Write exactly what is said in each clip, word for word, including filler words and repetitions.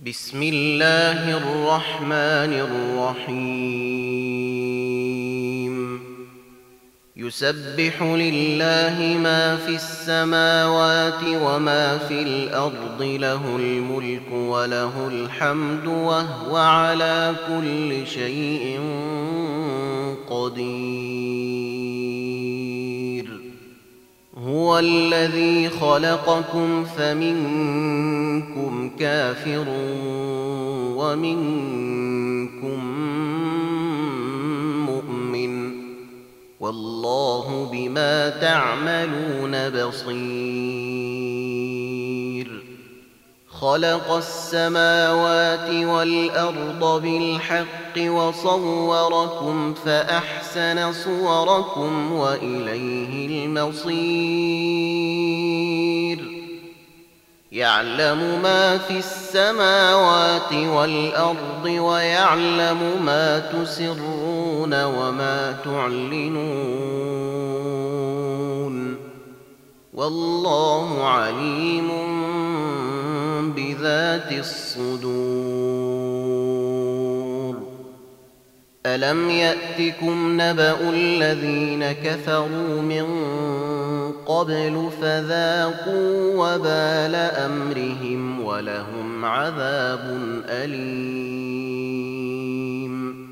بسم الله الرحمن الرحيم يسبح لله ما في السماوات وما في الأرض له الملك وله الحمد وهو على كل شيء قدير هو الذي خلقكم فمنكم كافر ومنكم مؤمن والله بما تعملون بصير خلق السماوات والأرض بالحق وصوركم فأحسن صوركم وإليه المصير يعلم ما في السماوات والأرض ويعلم ما تسرون وما تعلنون والله عليم بذات الصدور ألم يأتكم نبأ الذين كفروا من قبل فذاقوا وبال أمرهم ولهم عذاب أليم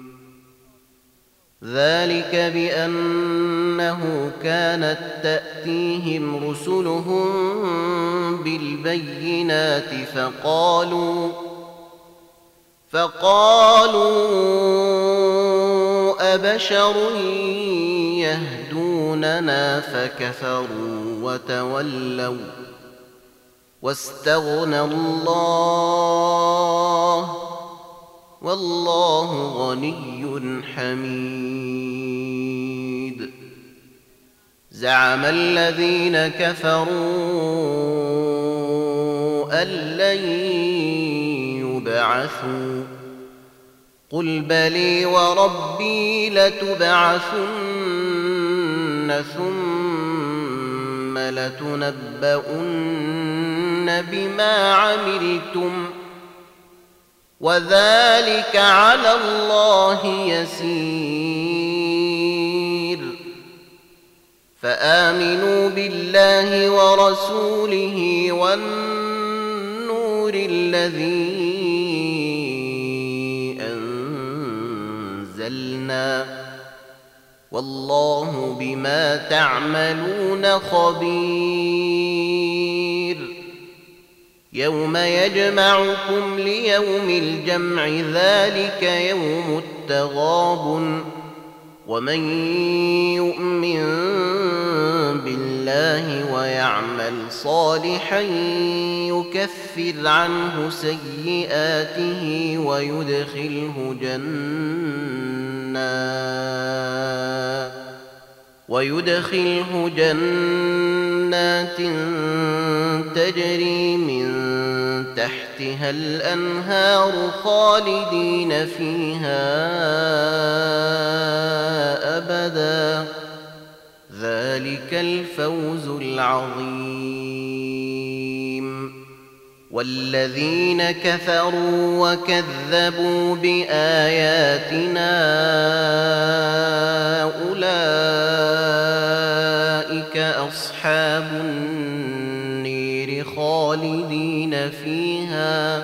ذلك بأنه كانت تأتيهم رسلهم بالبينات فقالوا فقالوا أبشر يهدوننا فكفروا وتولوا واستغنى الله والله غني حميد زعم الذين كفروا أن لن يبعثوا قل بلي وربي لتبعثن ثم لتنبؤن بما عملتم وذلك على الله يسير فآمنوا بالله ورسوله والنور الذي أنزلنا والله بما تعملون خبير يوم يجمعكم ليوم الجمع ذلك يوم التغابن ومن يؤمن بالله ويعمل صالحا يكفر عنه سيئاته ويدخله جنات ويدخله جنات تجري من تحتها الأنهار خالدين فيها أبدا ذلك الفوز العظيم والذين كفروا وكذبوا بآياتنا أولئك أصحاب النير خالدين فيها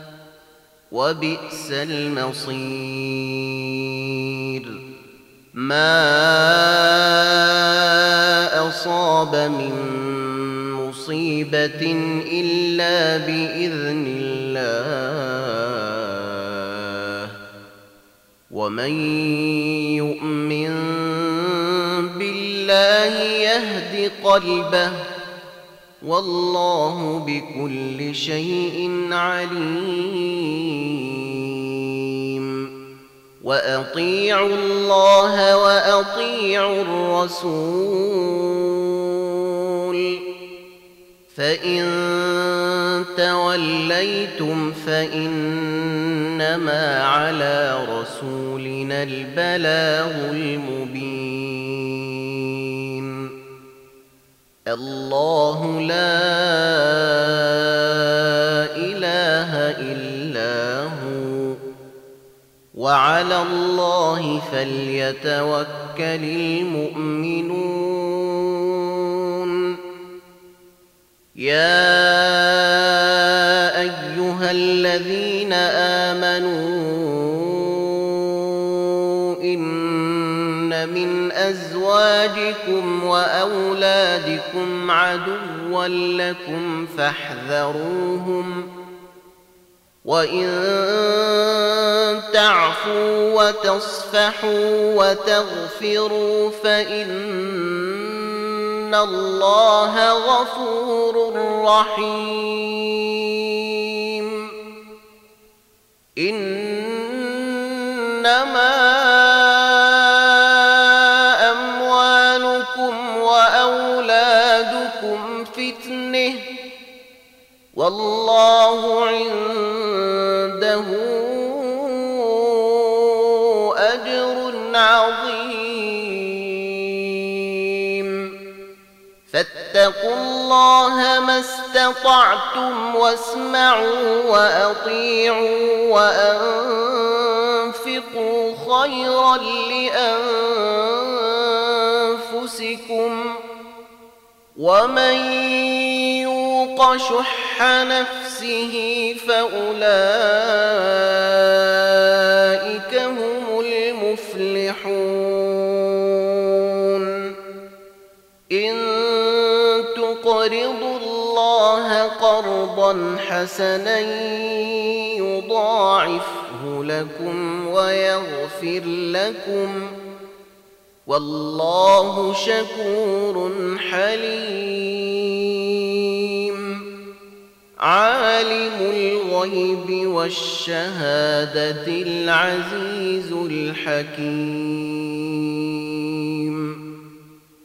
وبئس المصير ما أصاب من مصيبة إلا بإذن الله ومن يؤمن بالله يهد قلبه والله بكل شيء عليم وأطيعوا الله وأطيعوا الرسول فإن توليتم فإنما على رسولنا البلاغ المبين الله لا إله إلا إلا هو وعلى الله فليتوكل المؤمنون يا أيها الذين آمنوا إن من أزواجكم وأولادكم عدوا لكم فاحذروهم وإن تعفوا وتصفحوا وتغفروا فإن الله غفور رحيم إنما أموالكم وأولادكم فتنة والله عنده أجر عظيم فاتقوا الله ما استطعتم واسمعوا وأطيعوا وأنفقوا خيرا لأنفسكم ومن يوق شح نفسه فأولئك هم المفلحون إن تقرضوا الله قرضا حسنا يضاعفه لكم ويغفر لكم والله شكور حليم عالم الغيب والشهادة العزيز الحكيم